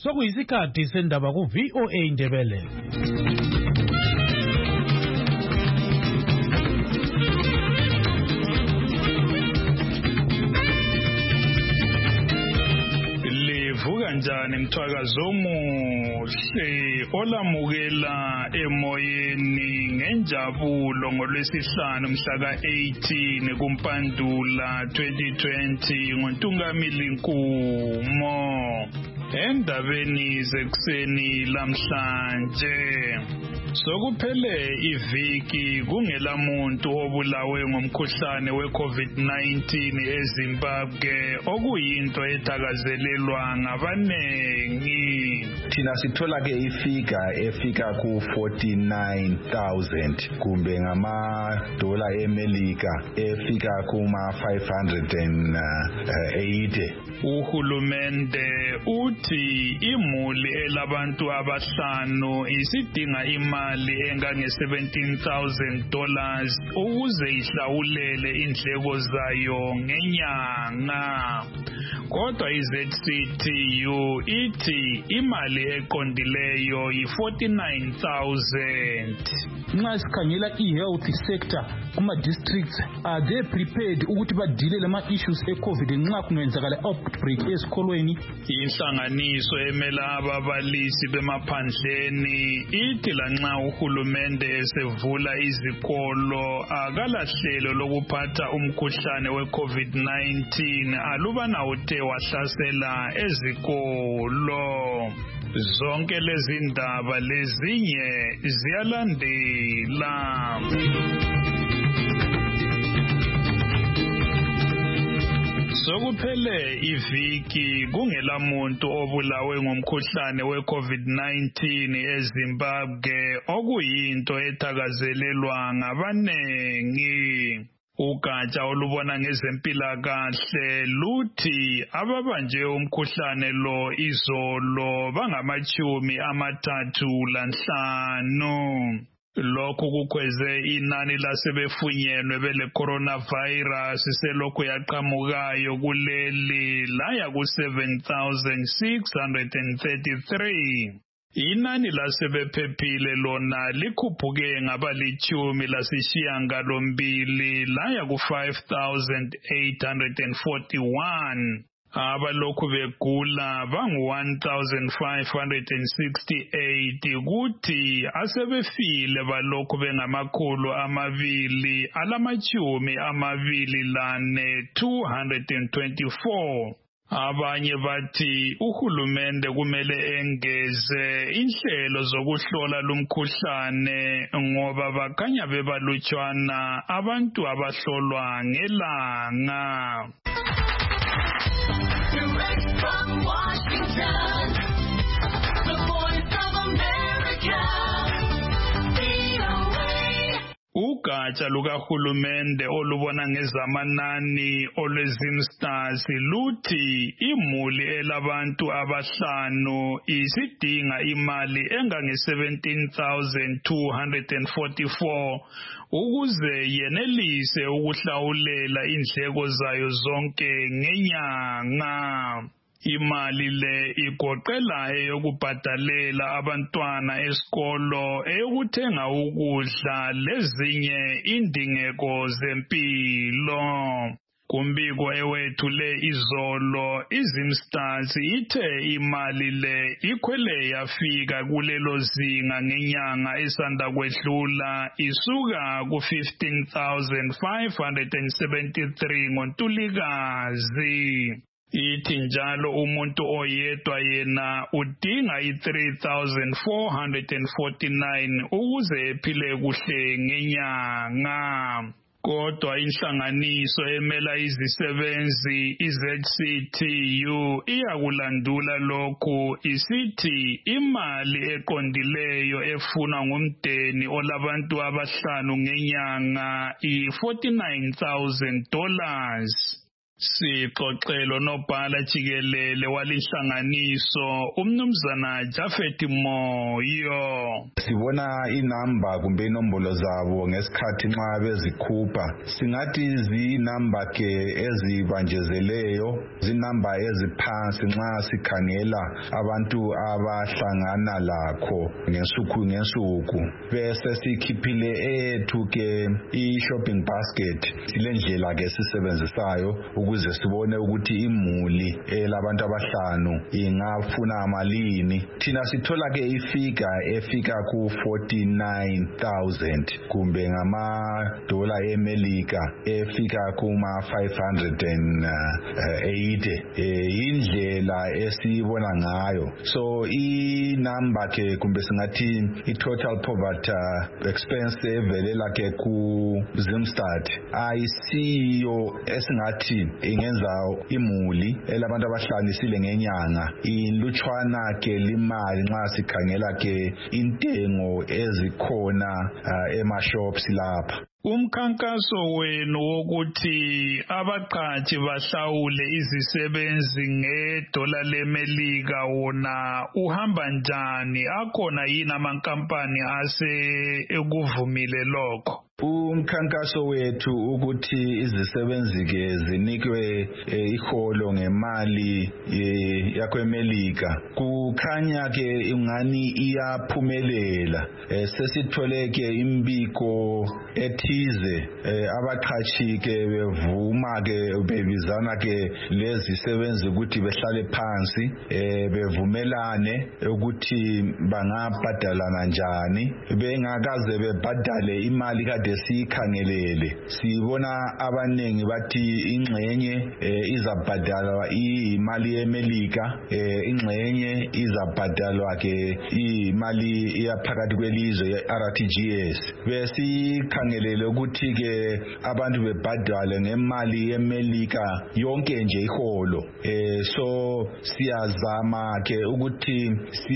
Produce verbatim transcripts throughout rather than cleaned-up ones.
Sokuyisikhathi sendaba ku V O A Indebele. Livuka njani mthwakazo omuhle olamukela emoyeni ngenjabulo ngolwesihlanu mhla ka eighteen kuMpandula twenty twenty ngoNtungamili Nkumo. Endabeni zekuseni lamhlanje sokuphele iviki kungela muntu obulawe ngomkhuhlane we-COVID nineteen eZimbabwe okuyinto ethakazelelwa ngabanengi. Thina sithola ke ifika efika ku forty-nine thousand kumbe ngama dollar eMelika efika kuma five hundred eighty. Uhulumende uthi imuli elabantu abahlanu isidinga imali engange seventeen thousand dollars ukuze ihlawulele indleko zayo ngenyanga. Kodwa iZ C T U ithi imali eqondileyo yi forty-nine thousand. Nxa sikhangela i-health sector kuma districts, are they prepared ukuthi badile lama issues e-COVID nxa kungenzakala outbreak esikolweni? Inhlanganiso emela ababalisi bemaphandleni ithi lanxa uhulumende esevula izikolo akalahlelo lokuphatha umkhuhlane we-COVID nineteen alubana uthe wahlasela ezikolo. Zonke lezi ndaba lezinye ziyalandela. Sokuphele iviki kungela muntu obulawe ngomkhuhlane we-COVID nineteen eZimbabwe okuyinto ethakazelelwa ngabanengi. Ugatsha olubona ngezempilakahle luthi ababanje umkhuhlane lo izolo bangamachumi amathathu lanhlanu. Lokhu kukweze inani lasebefunyenwe bele coronavirus selokhu yaqhamukayo kuleli laya ku seven thousand six hundred thirty-three. Inani lasebephephile lona likhuphuke ngabalichumi lasishiyangalombili laya ku five thousand eight hundred forty-one. Abalokhu begula bangu one thousand five hundred sixty-eight kuthi asebefile balokhu bengamakhulu amabili alamachumi amabili lane two hundred twenty-four. Abanye bathi uhulumende kumele engeze inhlelo zokuhlola lumkhuhlane ngoba bakhanya bebalutshwana abantu abahlolwa ngelanga. Direct from Washington, the Voice of America, V O A. Ugatsha lukahulumende olubona ngezamanani olwezimstars luthi imuli elabantu abahlanu isidinga imali engange seventeen thousand two hundred forty-four ukuze yenelise ukuhlawulela indleko zayo zonke ngenyanga. Imali le igoqela eyokubhadalela abantwana esikolo, eyokuthenga ukudla lezinye indingeko zempilo. Kumbiko ewethule izolo, iZimstars ithe imali le ikhwele yafika kulelo zinga ngenyanga esanda kwedlula isuka ku fifteen thousand five hundred seventy-three ngoNtulikazi. Ithi njalo umuntu oyedwa yena udinga i three thousand four hundred forty-nine ukuze ephile kuhle ngenyanga. Kodwa inhlanganiso emela izisebenzi iZ C T U iyakulandula lokhu isithi imali eqondileyo efuna ngumdeni olabantu abahlanu ngenyanga i forty-nine thousand dollars. Sixoxelo nobhala jikelele walinhlanganiso umnumzana Japhet Moyo. Sibona inamba kumbe inombolo zabo ngesikhathi nxa bezikhupha. Singathi zinamba ke ezibanjezeleyo, zinamba eziphansi nxa sikhangela abantu abahlangana lakho ngesuku ngesuku. Bese sikhiphile ethu ke i-shopping basket. Silendlela ke sisebenzisayo ukuze sibone ukuthi imuli elabantu abahlanu ingafuna malini. Thina sithola ke ifika efika ku forty-nine thousand kumbe ngama dollar eMelika efika kuma five hundred eighty. Indlela esibona ngayo. So i number ke kumbe singathi i total poverty expense evelela ke ku Zimstart ayisiyo esingathi ingenza imuli elabantu abahlanisile ngenyanga. Ilutshwana ke limali nxa sikhangela ke intengo ezikhona ema shops lapha. Umkhankaso wenu wokuthi abaqhashi bahlawule izisebenzi ngedola leMelika wona uhamba njani? Akhona yini amankampani ase ekuvumile lokho? Umkhankaso wethu ukuthi izisebenzi ke zinikwe iholo ngemali yakho eMelika kukhanya ke ingani iyaphumelela. Sesithole ke imbiko ethize abaqhashi ke bevuma ke bebizana ke lezi sebenzi ukuthi behlale phansi bevumelane ukuthi bangabhadalana njani bengakaze bebhadale imali kade sikhangelele. Sibona abanengi bathi ingxenye izabhadalwa imali yeMelika, ingxenye izabhadalwa ke imali yaphakathi kwelizwe ye-R T G S. Besikhangelele ukuthi ke abantu bebhadale ngemali yeMelika yonke nje iholo. So siyazama ke ukuthi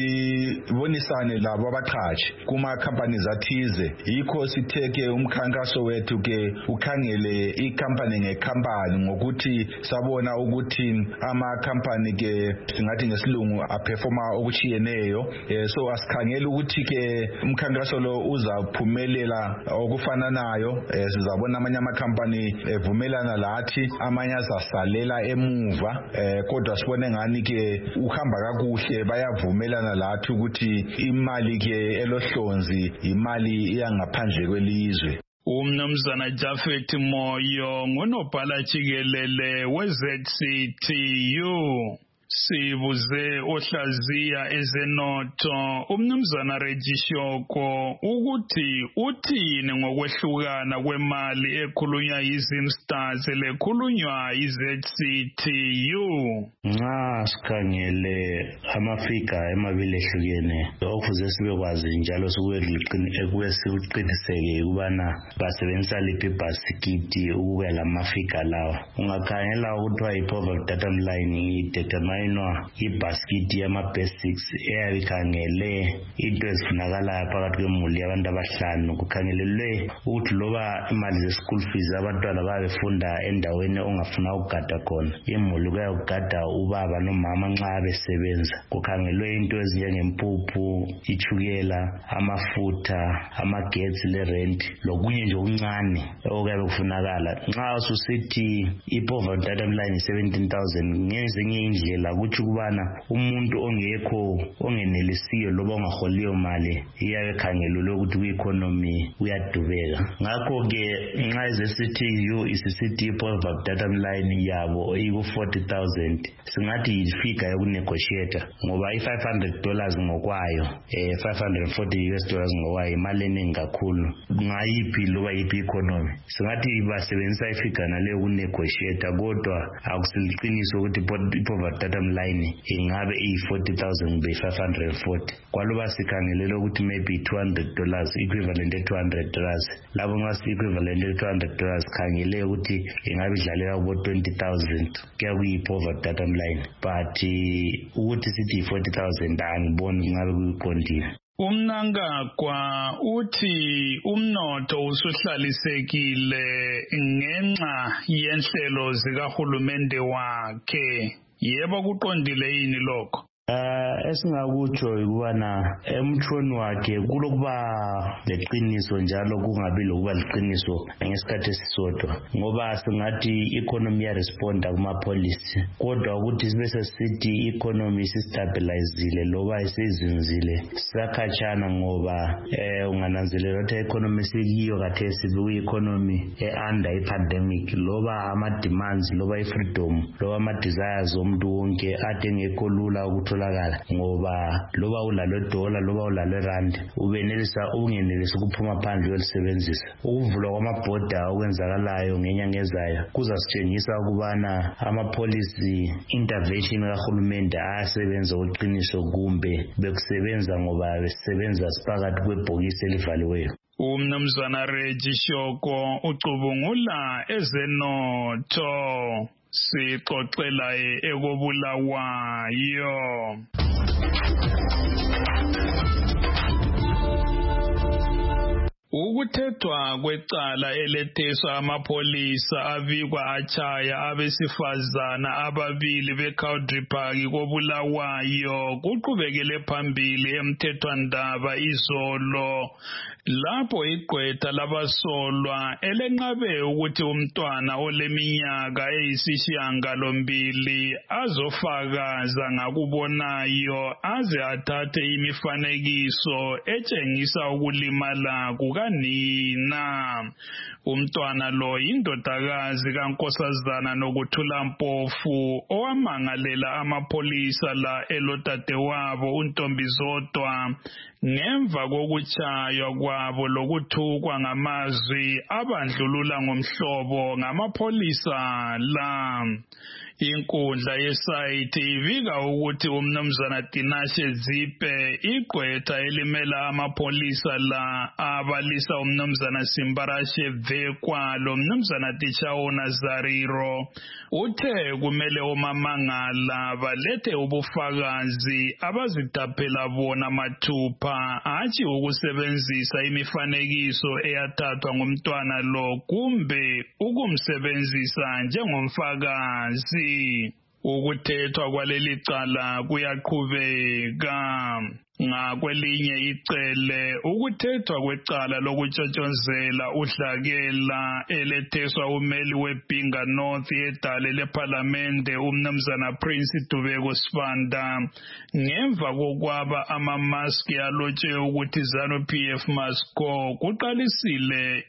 sibonisane labo abaqhashi kuma companies athize. Yikho sitheke umkhankaso wethu ke ukhangele i-company nge-company ngokuthi sabona ukuthi ama-company ke singathi ngesilungu aperforma okuchiyeneyo. So asikhangela ukuthi ke umkhankaso lo uzaphumelela okufananayo. Sizabona amanye ama-company evumelana lathi, amanye azasalela emuva. Kodwa sibone ngani ke uhamba kakuhle, bayavumelana lathi ukuthi imali ke elohlonzi imali iyangaphandle kwelizwe. Umnumzana Japhet Moyo ngunobhala jikelele we-Z C T U. Sibuze ohlaziya ezenotho umnumzana Regishoko ukuthi uthini ngokwehlukana kwemali ekhulunywa yiZimstars lekhulunywa yiZ C T U. Nxa sikhangele amafiga emabili ehlukene okufuze sibekwazi njalo sikuwe sikuqiniseke ukubana basebenzisa liphi ibhasikiti ukuya lamafiga lawa. Ungakhangela ukuthiwa i-poverty data line i-determine ibhasikiti yama-basics eyabikhangele into ezifunakalayo phakathi kwemuli yabantu abahlanu. Kukhangelelwe ukuthi loba imali ze-school fees abantwana babefunda endaweni ongafuna ukugada khona, imuli kuyakugada ubaba nomama nxa besebenza. Kukhangelwe into ezinjengempuphu, ichukela, amafutha, amagetsi le-rent lokunye nje okuncane okuyabe kufunakala. Nxa ususithi i-poverty data line seventeen thousand ngezinye indlela kuthi ukubana umuntu ongekho ongenelisiyo loba ongaholiyo mali iyabe khangelelwe ukuthi ku-economy uyadubeka. Ngakho ke nxa iZ C T U isisithi i-poverty data line yabo iku-forty thousand singathi yifika yokunegotiate ngoba i-five hundred dollars ngokwayo eh five hundred forty U S dollars ngokwayo imali eningi kakhulu ngayiphi loba yiphi economy. Singathi basebenzisa ifika nale yokunegotiate kodwa akusiliqiniso ukuthi i-poverty data line ingabe iyi-forty thousand kumbe five hundred forty. Kwaloba sikhangelele ukuthi maybe two hundred dollars equivalent e two hundred dollars. Labo nxa si-equivalent e two hundred dollars khangele ukuthi ingabe idlalela kubo twenty thousand kuya kuyi-poverty data line. But ukuthi sithi forty thousand angiboni kungabe kuyiqondile. Umnangagwa uthi umnotho usuhlalisekile ngenxa yenhlelo zikahulumende wakhe. Yebo kuqondile yini lokho? Uh, esingakutsho ukubana emthweni wakhe kulokuba leqiniso njalo kungabi lokuba leqiniso ngesikhathi esisodwa ngoba singathi economy ya responda kuma policy kodwa ukuthi sibe sesithi economy sistabilizile loba isizinzile sakhatshana ngoba eh ungananzelela ukuthi economy sikiyo khathesi ku economy e under i pandemic loba ama demands loba i freedom loba ama desires omuntu wonke ade ngekho lula ukuthi ngoba loba ulalo dollar loba ulalo rand ubenelisa ungenelisa ukuphuma phandle yolisebenzisa ukuvulwa kwamabhoda okwenzakalayo ngenyanga ezayo kuzasitshengisa ukubana ama policy intervention kahulumende ayasebenza uqiniso kumbe bekusebenza ngoba besebenza siphakathi kwebhokisi elivaliweyo. Umnumzana Reggie Shoko ucubungula ezenotho sixoxela ekobulawayo. Ukuthethwa kwecala eletheswa amapolisa abikwa achaya abesifazana ababili beCowdry Park kobulawayo kuqhubekele phambili emthethwandaba izolo lapho igqwetha labasolwa elenqabe ukuthi umntwana oleminyaka eyisishiyagalombili azofakaza ngakubonayo aze athathe imifanekiso etshengisa ukulimala kukanina. Umntwana lo yindodakazi kaNkosazana Nokuthula Mpofu owamangalela amapolisa la elodadewabo uNtombizodwa ngemva kokuchaywa kwabo lokuthukwa ngamazwi abandlulula ngomhlobo ngamapolisa la. Inkundla yesayithi ivika ukuthi umnumzana Tinashe Zipe igqwetha elimela amapolisa la abalisa umnumzana Simbarashe Vekwa lo mnumzana Tichaona Zariro uthe kumele omamangala balethe ubufakazi abazitaphela bona mathupha athi ukusebenzisa imifanekiso eyathathwa ngumntwana lo kumbe ukumsebenzisa njengomfakazi. Ukuthethwa kwaleli cala kuyaqhubeka. Ngakwelinye icele ukuthethwa kwecala lokutshotshozela udlakela eletheswa umeli weBhinga North edale leParliamente umnumzana Prince Dubeko Sibanda ngemva kokwaba amamaski alotshwe ukuthi ZANU-P F must go kuqalisile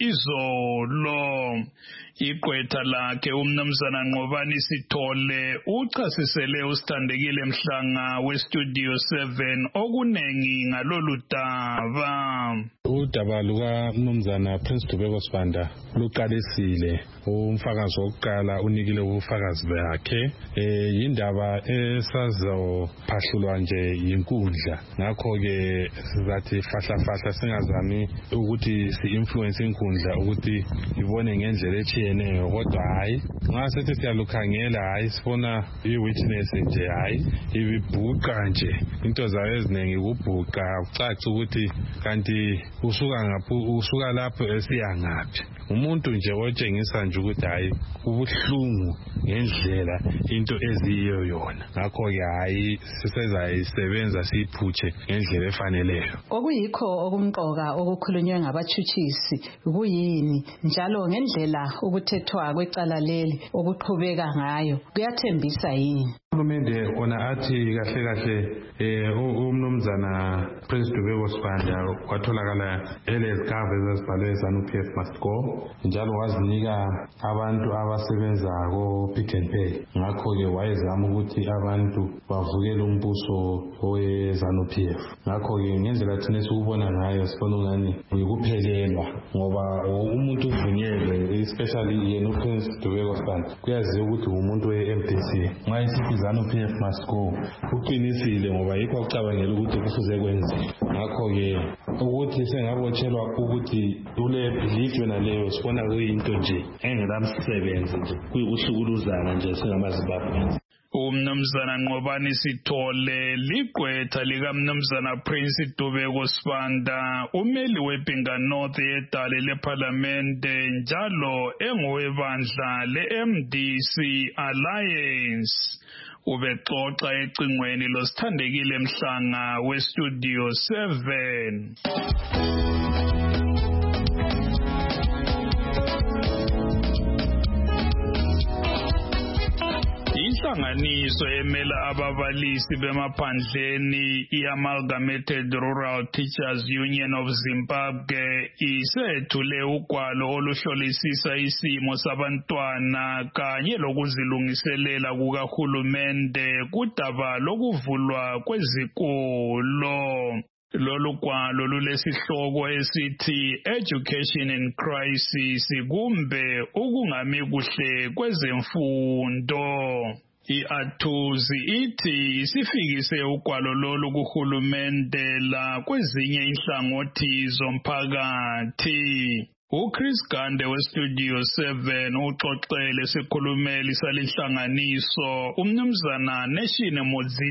izolo. Igqwetha lakhe umnumzana Nqobani Sithole uchasisele usithandekile Mhlanga weStudio seven okuningi ngalolu daba. Udaba luka mnumzana Prince Dubeko Sibanda luqalisile. Umfakazi wokuqala unikile ubufakazi bakhe eh indaba esazophahlulwa nje yinkundla ngakho ke sizathi fahla fahla singazami ukuthi si-influence inkundla ukuthi ibone ngendlela echiyeneyo kodwa hayi nxa sethi siyalukhangela hayi sifuna i-witness nje hayi ibibhuqa nje into zayo eziningi kubhuqa ucaca ukuthi kanti usuka ngaphi usuka lapho esiya ngaphi umuntu nje otshengisa nje ukuthi hayi ubuhlungu ngendlela into eziyo yona ngakho ke hayi sisezayisebenza siyiphutshe ngendlela efaneleyo. Okuyikho okumqoka okukhulunywe ngabachuchisi kuyini njalo ngendlela ukuthethwa kwecala leli okuqhubeka ngayo kuyathembisa yini? Uhulumende ona athi kahle kahle eh umnumzana Prince Dubeko Sibanda kwatholakala elezigaba ezibhalwe ZANU-P F must go njalo wazinika abantu abasebenza ko Pick n Pay ngakho ke wayezama ukuthi abantu bavukele umbuso owe ZANU-P F ngakho ke ngendlela thina sikubona ngayo sifuna ngani ukuphelelwa ngoba umuntu uvunyelwe especially yena uPrince Dubeko Sibanda kuyaziwa ukuthi umuntu we-M D C ngayisithi ZANU-P F must go uqinisile ngoba yikho ucabangela ukuthi kufuze kwenziwe ngakho ke ukuthi sengabotshelwa ukuthi ule belief yona leyo sibona kuyinto nje engelamsebenzi nje kuyikuhlukuluzana nje singamaZimbabwe. Umnumzana Nqobani Sithole ligqwetha lika Mnumzana Prince Dubeko Sibanda umeli weBhinga North edale leParlamente njalo engowebandla le-M D C Alliance. Ubexoxa ecingweni losithandekile Mhlanga weStudio seven. Inhlanganiso emela ababalisi bemaphandleni i-Amalgamated Rural Teachers Union of Zimbabwe isethule ugwalo oluhlolisisa isimo sabantwana kanye lokuzilungiselela kukahulumende kudaba lokuvulwa kwezikolo. Lolu gwalo lulesihloko esithi Education in Crisis kumbe ukungami kuhle kwezemfundo. I-Athuzi ithi isifikise ugwalo lolu kuhulumende la kwezinye inhlangothi zomphakathi. uChris Gande weStudio seven uxoxele sikhulumeli salinhlanganiso umnumzana Neshine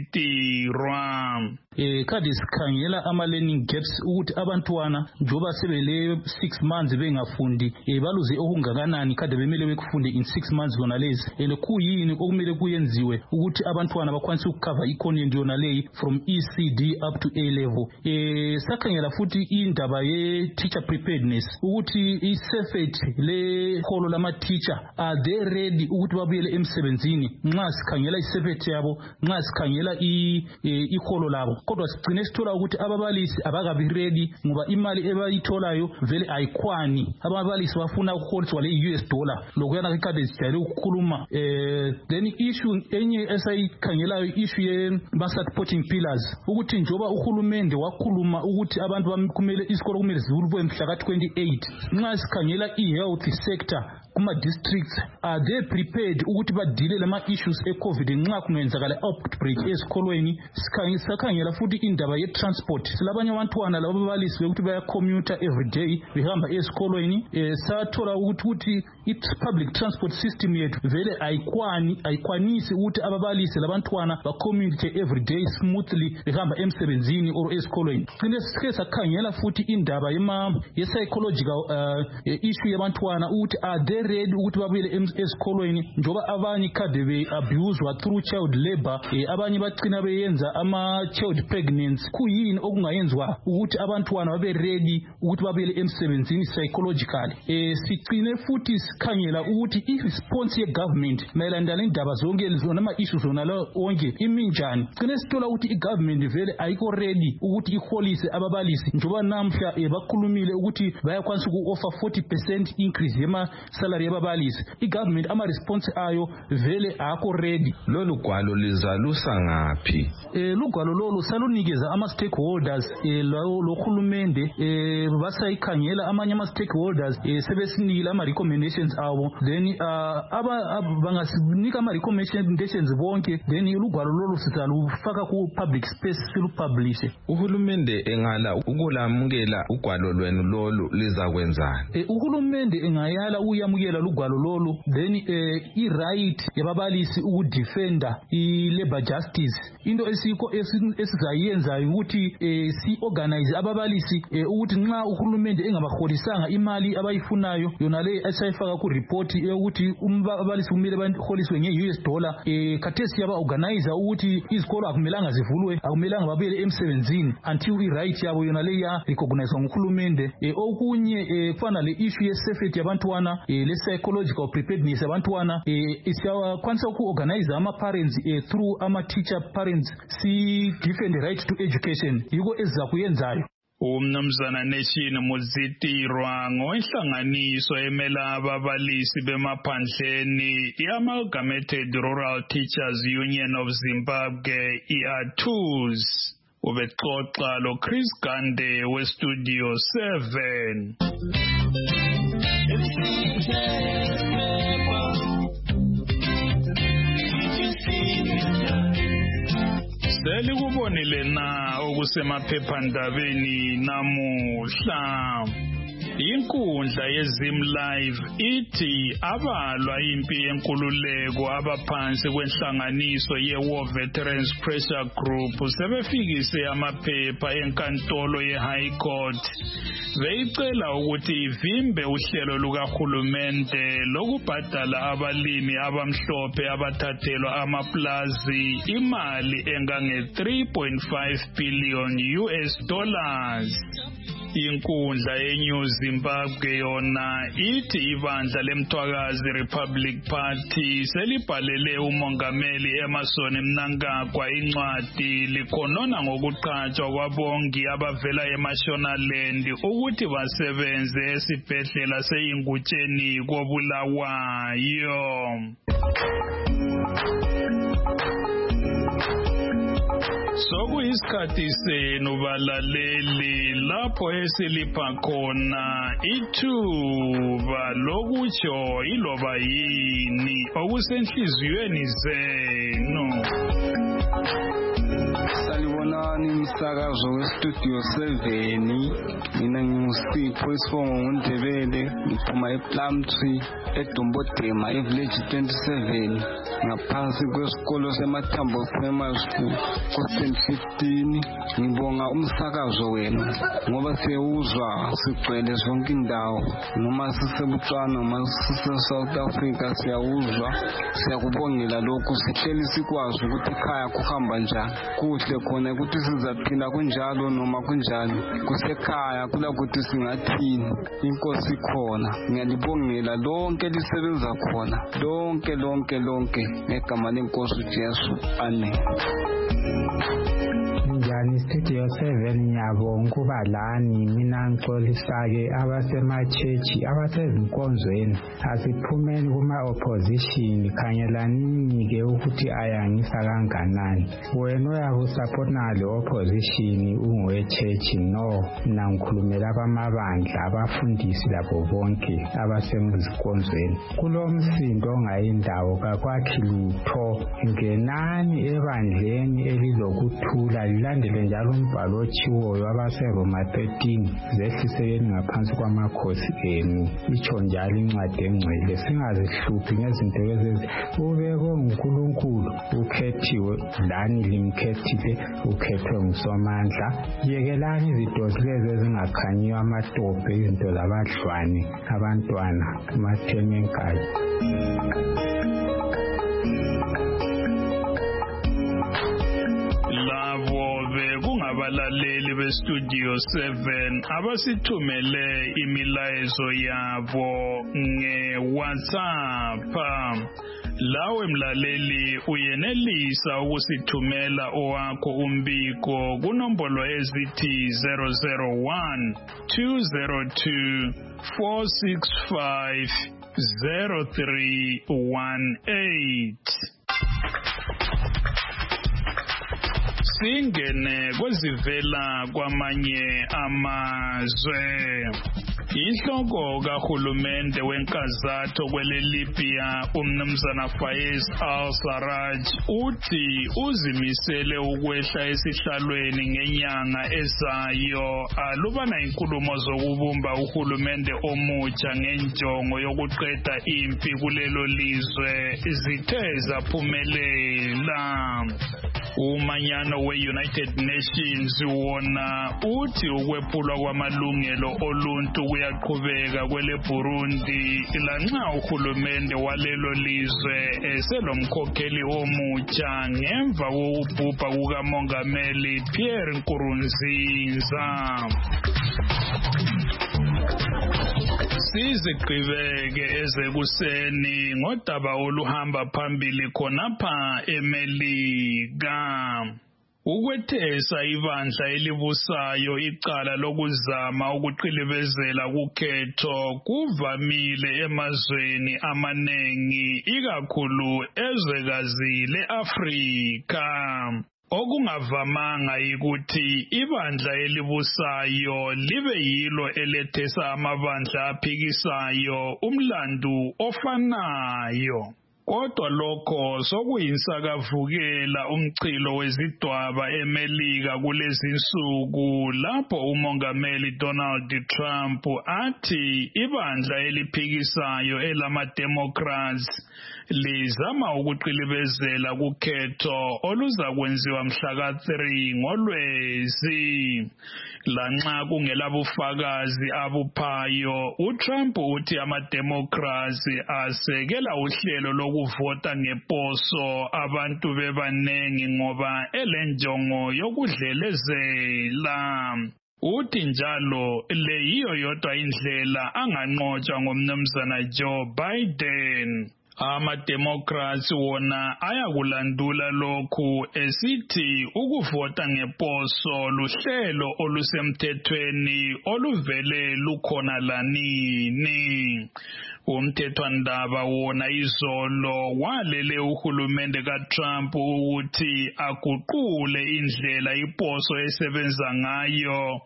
Modzitirwa. Eh kade sikhangela ama learning gaps ukuthi abantwana njoba sebele six months bengafundi eh baluze okungakanani kade bemele bekufunde in six months zona lezi and kuyini okumele kuyenziwe ukuthi abantwana bakwanise ukucover icontent yona leyi from E C D up to A level. Eh sakhangela futhi indaba ye teacher preparedness ukuthi i-Cefet le kholo lama teacher are they ready ukuthi babuyele emsebenzini nxa sikhangela i-Cefet yabo nxa sikhangela i ikholo labo. Kodwa sigcine sithola ukuthi ababalisi abakabi ready ngoba imali ebayitholayo vele ayikwani. Ababalisi bafuna ukuholiswa le U S dollar lokuyana ikade sijayele ukukhuluma. Eh then issue enye esayikhangelayo issue ye supporting pillars ukuthi njoba uhulumende wakhuluma ukuthi abantu kumele isikolo kumele zivulwe mhla ka twenty-eight. Nxa sikhangela i-health sector kuma districts are they prepared ukuthi badile lama issues e-COVID nxa kungenzakala outbreak esikolweni. Sikhangela futhi indaba ye transport silabanye abantwana labo babalisi ukuthi baya commuter every day behamba esikolweni. Eh sathola ukuthi i-public transport system yethu vele ayikwani ayikwanisi ukuthi ababalisi labantwana ba communicate every day smoothly behamba emsebenzini or esikolweni. Sine sikhe sakhangela futhi indaba yema ye psychological uh, issue yabantwana ukuthi are they ready ukuthi babuyele esikolweni njoba abanye kade be abused through child labor. Eh abanye bacina beyenza ama child pregnancy. Kuyini okungayenzwa ukuthi abantwana babe ready ukuthi babuyele emsebenzini psychologically. Eh sicine futhi sikhangela ukuthi i-response ye government mayelana nendaba zonke lezona ama issues zona la onke iminjani. Sicine sithola ukuthi i-government vele ayikho ready ukuthi iholise ababalisi njoba namhla bakhulumile ukuthi bayakwanisa uku-offer forty percent increase yema salary yababalisi. I-government ama response ayo vele akho ready. Lolu gwalo lizalusa ngaphi? Eh lugwalo lolu salunikeza ama stakeholders eh lo khulumende eh basayikhangela amanye ama stakeholders eh sebesinikile ama recommendations abo then uh, aba bangasinika ama recommendations bonke then lugwalo lolu sizalufaka ku public space silupublish. Uhulumende engala ukulamukela ugwalo lwenu lolu lizakwenzani? Eh uhulumende engayala uyamukela lugwalo lolu then eh i-right yababalisi ukudefenda i-labor justice. Into esiko esizayenza ukuthi eh si organize ababalisi ukuthi nxa uhulumende engabaholisanga imali abayifunayo yona le esayifaka ku report ukuthi umbalisi kumele baholiswe nge-U S dollar. Eh khathesi yaba organize ukuthi izikolo akumelanga zivulwe akumelanga babuyele emsebenzini until i-right yabo yona le ya recognize nguhulumende. Eh okunye eh kufana le issue ye safety yabantwana eh le psychological preparedness yabantwana eh isiyakwanisa uku-organize ama parents eh through ama teacher parents si defend the right to education yiko ezakuyenzayo. Umnumzana Neshine Modzitirwa ngoinhlanganiso emela ababalisi bemaphandleni i-Amalgamated Rural Teachers Union of Zimbabwe i-Athuzi. Ubexoxa lo Chris Gande weStudio seven. Selikubonile na okusemaphephandabeni namuhla. Inkundla yeZim Live ithi abalwa impi yenkululeko abaphansi kwenhlanganiso ye-War Veterans Pressure Group sebefikise amaphepha enkantolo ye-High Court beyicela ukuthi ivimbe uhlelo lukahulumende lokubhadala abalimi abamhlophe abathathelwa amaplazi imali engange three point five billion U S dollars. Inkundla yeNew Zimbabwe yona ithi ibandla lemthwakazi Republic Party selibhalele umongameli Emmerson Mnangagwa incwadi likhonona ngokuqhatshwa kwabongi abavela eMashonaland ukuthi basebenze esibhedlela seIngutsheni koBulawayo. Sokuyisikhathi senu balaleli lapho esilipha khona ithuba lokutsho iloba yini okusenhliziyweni zenu. Salibonani umsakazo westudio seven. Mina ngingusipho Sibongo uNdebele, ngiphuma ePlumtree eDombodema eVillage twenty-seven ngaphansi kwesikolo seMathambo Primary School Costain fifteen. Ngibonga umsakazo wenu ngoba siyuzwa sigcwele zonke indawo, noma siseBotswana noma sise-South Africa siyawuzwa. Siyakubongela lokhu, sihleli sikwazi ukuthi ekhaya kuhamba njani. Kuhle khona ukuthi sizaphila kunjalo noma kunjani, kusekhaya kula ukuthi singathini. Inkosi khona, ngiyalibongela lonke lisebenza khona, lonke lonke lonke ngegama lenkosi uJesu, amen. Njani Studio seven, ngiyabonga ukuba lani. Mina ngixolisa-ke abasemachechi abasezinkonzweni, asiphumeni kuma-opposition, khangelani-ke ukuthi ayangisa kanganani. Wena uyabe usapotana le-opposition ungowechechi? No, mina ngikhulumela abamabandla, abafundisi labo bonke abasezinkonzweni. Kulo msindo ongayindawo kakwakhi lutho, ngenani ebandleni elilokuthula lilandele njalo umbhalo otshiwoyo abaseRoma thirteen, zehlisekeni ngaphansi kwamakhosi enu. Itsho njalo incwadi engcwele, singazihluphi ngezinto ezezi. Ubekwe nguNkulunkulu, ukhethiwe, lani limkhethile, ukhethwe nguSomandla. Yekelani izinto lezi ezingakhanyiyo amatophe, izinto zabadlwane, abantwana, amatheme enkayi. Abalaleli beStudio seven abasithumele imilayezo yabo ngeWhatsApp. Lawe mlaleli uyenelisa ukusithumela owakho umbiko kunombolo ezithi zero zero one two zero two four six five zero three one eight. Singene kwezivela kwamanye amazwe. Inhloko kahulumende wenkazatho kweleLibya uMnumzana Faiz al-Sarraj uthi uzimisele ukwehla esihlalweni ngenyanga ezayo alubana inkulumo zokubumba uhulumende omutsha ngenjongo yokuqeda impi kulelo lizwe zithe zaphumelela. Umanyano we-United Nations wona uthi ukwephulwa kwamalungelo oluntu kuyaqhubeka kwele Burundi lanxa uhulumende walelo lizwe eselomkhokheli omutsha ngemva kokubhubha kukamongameli Pierre Nkurunziza. Sizigqibeke ezekuseni ngodaba oluhamba phambili khonapha eMelika. Ukwethesa ibandla elibusayo icala lokuzama ukuqilibezela kukhetho kuvamile emazweni amanengi ikakhulu ezwekazi leAfrika. Okungavamanga ukuthi ibandla elibusayo libe yilo elethesa amabandla aphikisayo umlandu ofanayo. Kodwa lokho sokuyinsakavukela umchilo wezidwaba eMelika kulezi insuku lapho umongameli Donald Trump athi ibandla eliphikisayo elama-Democrats lizama ukuqilibezela kukhetho oluzakwenziwa mhla ka three ngoLwezi. Lanxa kungelabufakazi abuphayo, uTrump uthi ama-Democrats asekela uhlelo lokuvota ngeposo abantu bebaningi ngoba elenjongo yokudlelezela. Uthi njalo le yiyo yodwa indlela anganqotshwa ngomnumzana Joe Biden. Ama-Democrats wona ayakulandula lokhu esithi ukuvota ngeposo luhlelo olusemthethweni oluvele lukhona lanini. Umthethwandaba wona izolo walele uhulumende kaTrump ukuthi aguqule indlela iposo esebenza ngayo.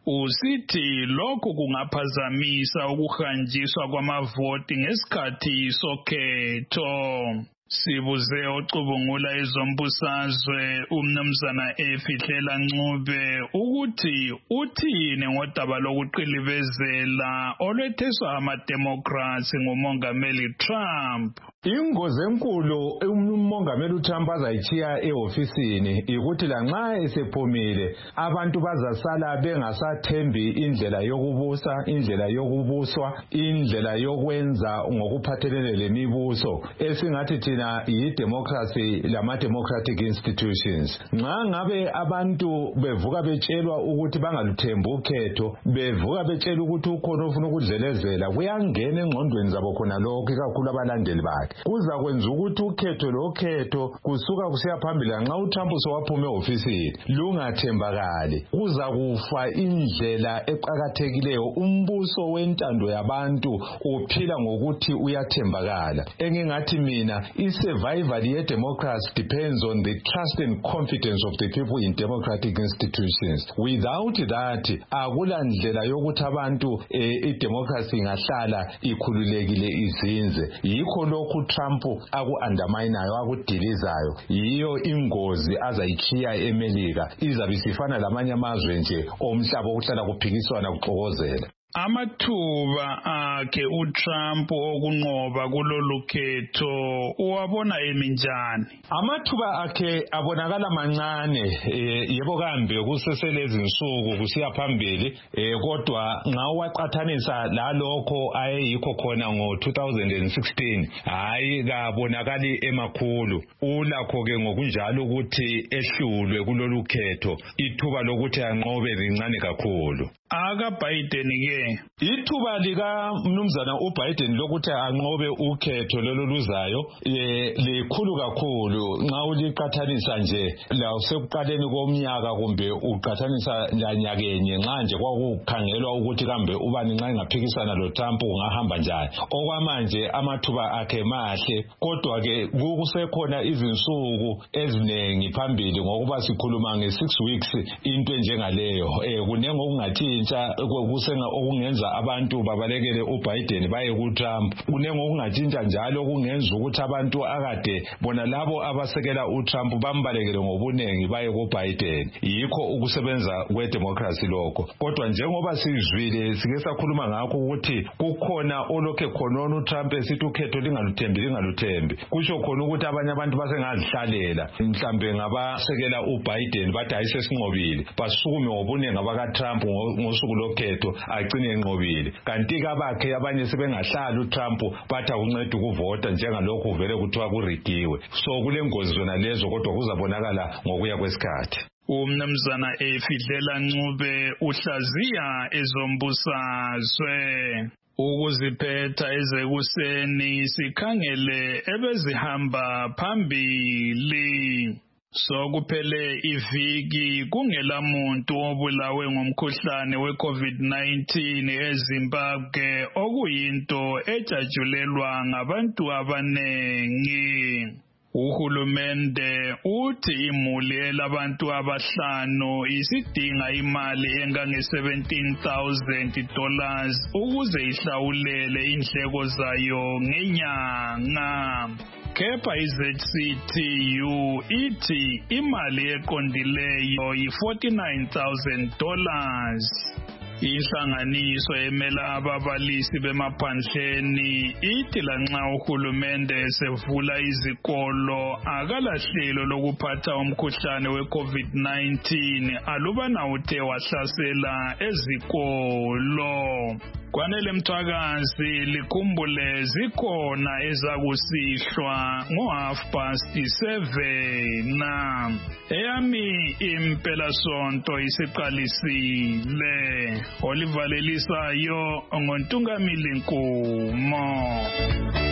Usithi lokhu kungaphazamisa ukuhanjiswa kwamavoti ngesikhathi sokhetho. Sibuze ocubungula ezombusazwe umnumzana Efihlela Ncube ukuthi uthini ngodaba lokuqilibezela olwetheswa ama-Democrats ngumongameli Trump. Ingozi enkulu umongameli uTrump azayichiya ehofisini ikuthi lanxa esephumile abantu bazasala bengasathembi indlela yokubusa, indlela yokubuswa, indlela yokwenza ngokuphathelene lemibuso esingathi thina yi-democracy lama-democratic institutions. Nxa ngabe abantu bevuka betshelwa ukuthi bangaluthembi ukhetho, bevuka betshelwa ukuthi ukhona ofuna ukudlelezela, kuyangena engqondweni zabo khona lokho ikakhulu abalandeli bakhe. Kuza kwenza ukuthi ukhetho lokhetho kusuka kusiya phambili nxa uTrump sowaphuma ehofisini lungathembakali. Kuza kufa indlela eqhakathekileyo, umbuso wentando yabantu uphila ngokuthi uyathembakala. Engingathi mina i-survival ye-democracy depends on the trust and confidence of the people in democratic institutions. Without that, akula ndlela yokuthi abantu i-democracy ingahlala ikhululekile izinze. Yikho lokhu Trump aku-undermineayo, akudilizayo. Yiyo ingozi azayichiya eMelika. Izabe isifana lamanye amazwe nje omhlaba okuhlala kuphikiswana kuxokozela. Amathuba akhe uTrump okunqoba kulolu khetho uwabona eminjani? Amathuba akhe abonakala mancane, yebo kambe kuseselezi insuku kusiya phambili, kodwa nxa waqathanisa lalokho ayeyikho khona ngo two thousand sixteen, hayi kabonakali emakhulu. Ulakho ke ngokunjalo ukuthi ehlulwe kulolu khetho, ithuba lokuthi anqobe lincane kakhulu. Aka Biden ke ithuba lika mnumzana uBiden lokuthi anqobe ukhetho lelo luzayo likhulu kakhulu nxa uliqathanisa nje la usekuqaleni komnyaka kumbe uqathanisa nyanyakenye nxa nje kwakukhangelwa ukuthi kambe ubani nxa engaphikisana lo Trump ungahamba njani. Okwamanje amathuba akhe mahle, kodwa ke kusekhona izinsuku ezinengi phambili ngokuba sikhuluma nge six weeks into enjengaleyo. Eh kunenge okungathi kusenga okungenza abantu babalekele uBiden baye kuTrump. Kunenge okungatshintsha njalo kungenza ukuthi abantu akade bona labo abasekela uTrump bambalekele ngobunengi baye kuBiden. Yikho ukusebenza kwedemocracy lokho. Kodwa njengoba sizwile sike sakhuluma ngakho ukuthi kukhona olokhe khonona uTrump esithi ukhetho lingaluthembi lingaluthembi, kusho khona ukuthi abanye abantu basengazihlalela mhlambe ngabasekela uBiden bathi ayisesinqobile, basukume ngobunengi abakaTrump ngosuku lokhetho agcine enqobile. Kanti kabakhe abanye sebengahlala uTrump bathi akunceda ukuvota njengalokho vele kuthiwa kurigiwe. So kulengozi zona lezo, kodwa kuzabonakala ngokuya kwesikhathi. Umnumzana Efihlela Ncube uhlaziya ezombusazwe. Ukuziphetha ezekuseni sikhangele ebezihamba phambili. Sokuphele iviki kungela muntu obulawe ngomkhuhlane we-COVID nineteen eZimbabwe, okuyinto ejatshulelwa ngabantu abanengi. Uhulumende uthi imuli elabantu abahlanu isidinga imali engange seventeen thousand dollars ukuze ihlawulele indleko zayo ngenyanga. kepha i-Z C T U ithi imali eqondileyo yi-forty-nine thousand dollars. Inhlanganiso emela ababalisi bemaphandleni ithi lanxa uhulumende esevula izikolo akalahlelo lokuphatha umkhuhlane we-COVID nineteen alubana uthe wahlasela ezikolo. Kwanele Mthwakazi likhumbule zikhona ezakusihlwa ngo-half past seven. Eyami impela sonto isiqalisile. Olivalelisayo ngontungamili Nkumo.